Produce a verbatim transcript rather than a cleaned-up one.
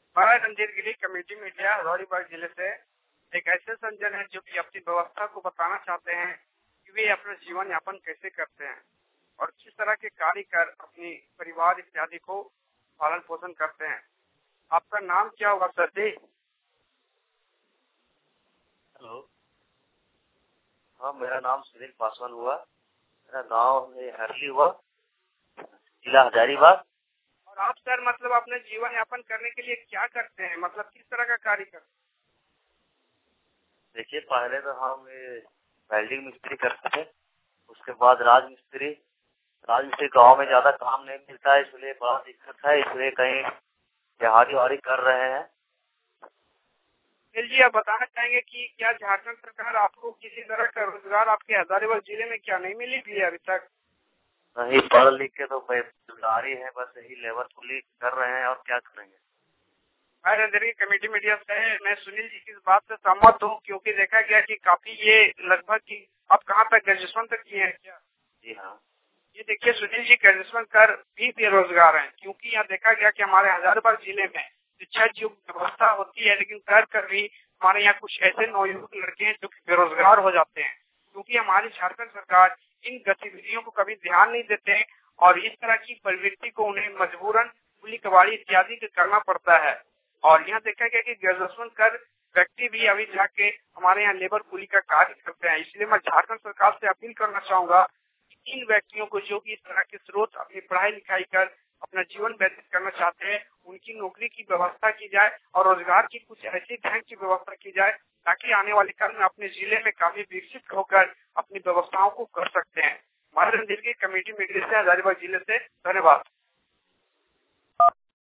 मैं Randhir Giri committee media Hazaribagh जिले से एक ऐसे संजन है जो कि अपनी व्यवस्था को बताना चाहते हैं कि वे अपना जीवन यापन कैसे करते हैं और किस तरह के कार्य कर अपनी परिवार इत्यादि को पालन पोषण करते हैं। आपका नाम क्या हुआ सर जी? हेलो, हाँ मेरा नाम सुनील पासवान हुआ। मेरा गांव हरली हुआ, जिला हजारीबाग। और आप सर मतलब अपने जीवन यापन करने के लिए क्या करते हैं, मतलब किस तरह का कार्य करते हैं? देखिए, पहले तो हम वेल्डिंग मिस्त्री करते थे, उसके बाद राज मिस्त्री। राज मिस्त्री गाँव में ज्यादा काम नहीं मिलता है, इसलिए बड़ा दिक्कत है, इसलिए कहीं दिहाड़ी वाड़ी कर रहे हैं। फिर जी आप बताना चाहेंगे कि क्या झारखंड सरकार आपको किसी तरह का रोजगार आपके हजारीबाग जिले में क्या नहीं मिली भी अभी तक? नहीं, पढ़ लिख के तो बेरोजगारी है, बस यही लेबर कुली कर रहे हैं और क्या करेंगे। मैं रणधीर की कमेटी मीडिया से मैं सुनील जी की इस बात से सहमत हूँ, क्योंकि देखा गया कि काफी ये लगभग की आप कहाँ तक ग्रेजुएशन तक किए हैं क्या? जी हाँ। ये देखिए सुनील जी ग्रेजुएशन कर भी बेरोजगार हैं, क्योंकि यहाँ देखा गया कि हमारे हजारीबाग जिले में शिक्षा की व्यवस्था होती है, लेकिन कर कर भी हमारे यहाँ कुछ ऐसे नौयुवक लड़के हैं जो कि बेरोजगार हो जाते हैं, क्योंकि हमारी झारखंड सरकार इन गतिविधियों को कभी ध्यान नहीं देते हैं और इस तरह की प्रवृत्ति को उन्हें मजबूरन कुली कबाड़ी इत्यादि करना पड़ता है। और यहाँ देखा गया कि ग्रेजुएशन कर व्यक्ति भी अभी जाके हमारे यहाँ लेबर कुली का कार्य करते हैं। इसलिए मैं झारखंड सरकार से अपील करना चाहूंगा कि इन व्यक्तियों को जो कि इस तरह के स्रोत अपनी पढ़ाई लिखाई कर अपना जीवन व्यतीत करना चाहते हैं, उनकी नौकरी की व्यवस्था की जाए और रोजगार की कुछ ऐसी ढंग की व्यवस्था की जाए ताकि आने वाले काल में अपने जिले में काफी विकसित होकर अपनी व्यवस्थाओं को कर सकते हैं। हमारे रणधीर की कमेटी मीडिया से हजारीबाग जिले से धन्यवाद।